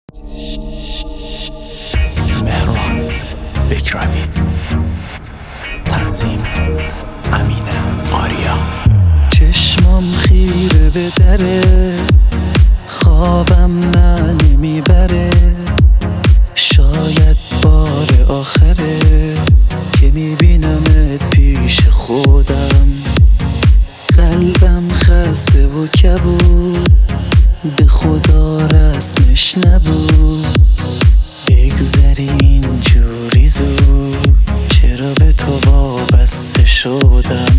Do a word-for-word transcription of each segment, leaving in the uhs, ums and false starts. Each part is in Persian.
مهران بکرمی، تنظیم امین آریا. چشمام خیره به دره، خوابم نه نمیبره، شاید بار آخره که میبینمت پیش خودم. قلبم خسته و کبود، به خدا رسمش نبود بگذری اینجوری زود. چرا به تو وابسته شدم،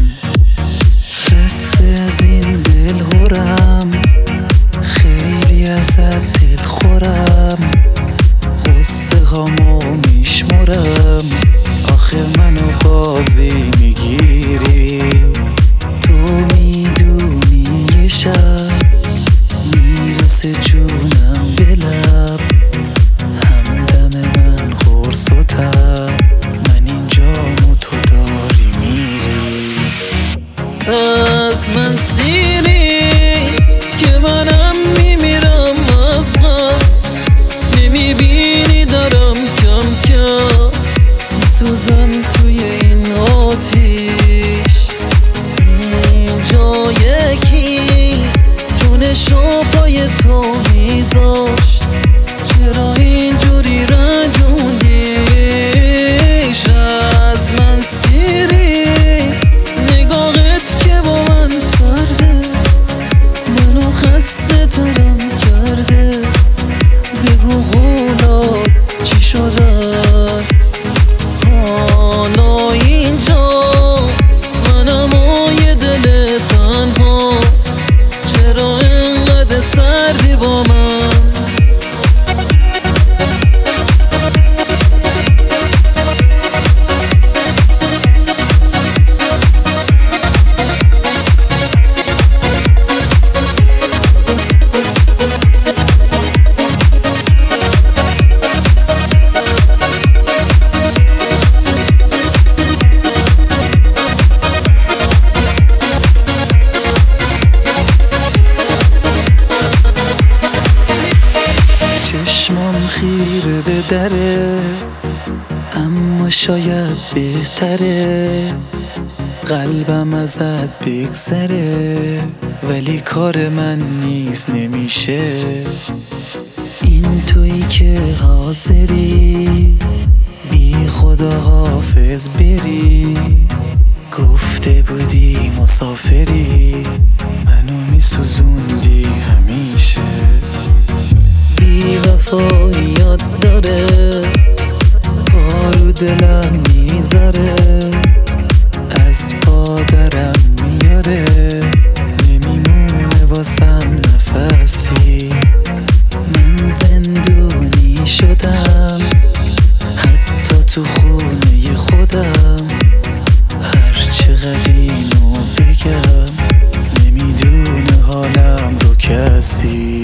خسته از این دل هرم، خیلی ازت دل خورم، غصه هامو میشمرم. آخه منو بازی میگیری، تو میدونی یه شب میرسه جونم به لب، همدم من قرص و تب، من اینجام و تو داری میری. از من سیری که منم میمیرم از غم، نمیبینی دارم کم کم میسوزم توی این آتیش. اینجا یکی جونشو پای تو میذاشت، چرا اینجوری رنجوندیش؟ از من سیری نگاهت که با من سرده، منو خسته ترم کرده. بگو قولات چی شدن حالا اینجا، منم و یه دل تنها، چرا اینقدر سردی با من؟ چشمام خیره به دره، اما شاید بهتره قلبم ازت بگذره، ولی کار من نیست نمیشه. این تویی که حاضری بی خدا حافظ بری، گفته بودی مسافری، منو میسوزوندی همیشه. بی وفایی یاد داره، پارو دلم میذاره، از پادرم میاره، نمیمونه واسم نفسی. من زندونی شدم حتی تو خونه خودم، هرچقدر اینو بگم نمیدونه حالم رو کسی.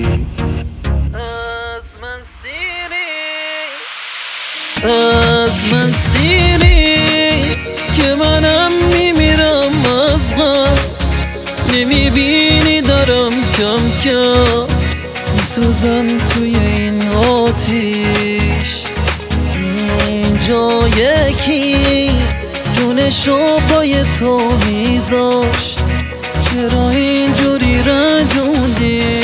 از من سیری که منم میمیرم از غم، نمیبینی دارم کم کم میسوزم توی این آتیش. اینجا یکی جونشو پای تو میذاشت، چرا اینجوری رنجوندی؟